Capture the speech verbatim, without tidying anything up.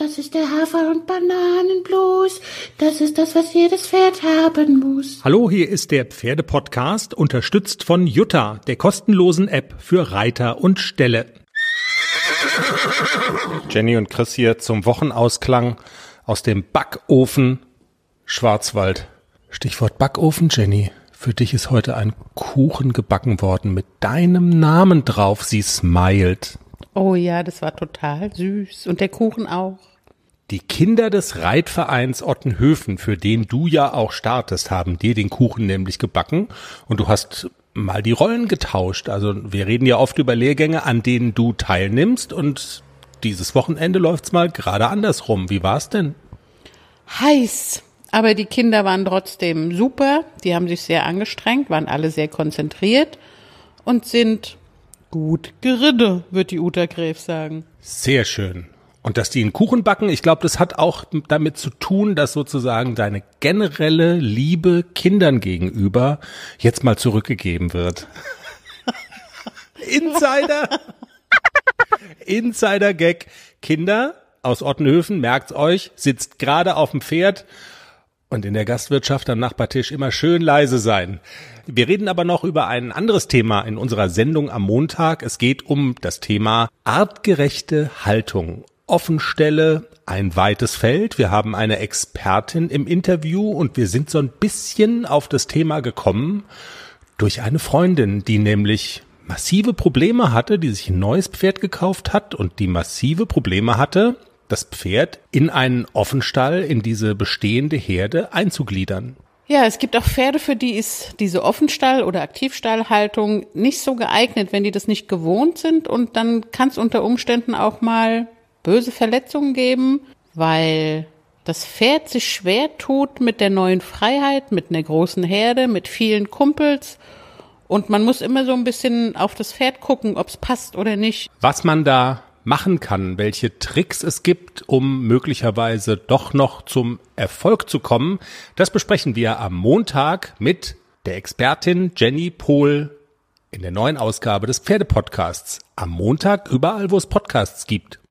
Das ist der Hafer- und Bananenblues. Das ist das, was jedes Pferd haben muss. Hallo, hier ist der Pferdepodcast, unterstützt von Jutta, der kostenlosen App für Reiter und Ställe. Jenny und Chris hier zum Wochenausklang aus dem Backofen Schwarzwald. Stichwort Backofen, Jenny. Für dich ist heute ein Kuchen gebacken worden mit deinem Namen drauf. Sie smilet. Oh ja, das war total süß. Und der Kuchen auch. Die Kinder des Reitvereins Ottenhöfen, für den du ja auch startest, haben dir den Kuchen nämlich gebacken. Und du hast mal die Rollen getauscht. Also wir reden ja oft über Lehrgänge, an denen du teilnimmst. Und dieses Wochenende läuft's mal gerade andersrum. Wie war's denn? Heiß. Aber die Kinder waren trotzdem super. Die haben sich sehr angestrengt, waren alle sehr konzentriert und sind gut geritten, wird die Uta Gräf sagen. Sehr schön. Und dass die einen Kuchen backen, ich glaube, das hat auch damit zu tun, dass sozusagen deine generelle Liebe Kindern gegenüber jetzt mal zurückgegeben wird. Insider! Insider-Gag. Kinder aus Ottenhöfen, merkt's euch, sitzt gerade auf dem Pferd und in der Gastwirtschaft am Nachbartisch immer schön leise sein. Wir reden aber noch über ein anderes Thema in unserer Sendung am Montag. Es geht um das Thema artgerechte Haltung. Offenstelle, ein weites Feld. Wir haben eine Expertin im Interview und wir sind so ein bisschen auf das Thema gekommen durch eine Freundin, die nämlich massive Probleme hatte, die sich ein neues Pferd gekauft hat und die massive Probleme hatte, das Pferd in einen Offenstall, in diese bestehende Herde einzugliedern. Ja, es gibt auch Pferde, für die ist diese Offenstall- oder Aktivstallhaltung nicht so geeignet, wenn die das nicht gewohnt sind. Und dann kann es unter Umständen auch mal böse Verletzungen geben, weil das Pferd sich schwer tut mit der neuen Freiheit, mit einer großen Herde, mit vielen Kumpels. Und man muss immer so ein bisschen auf das Pferd gucken, ob es passt oder nicht. Was man da machen kann, welche Tricks es gibt, um möglicherweise doch noch zum Erfolg zu kommen, das besprechen wir am Montag mit der Expertin Jenny Pohl in der neuen Ausgabe des Pferdepodcasts. Am Montag überall, wo es Podcasts gibt.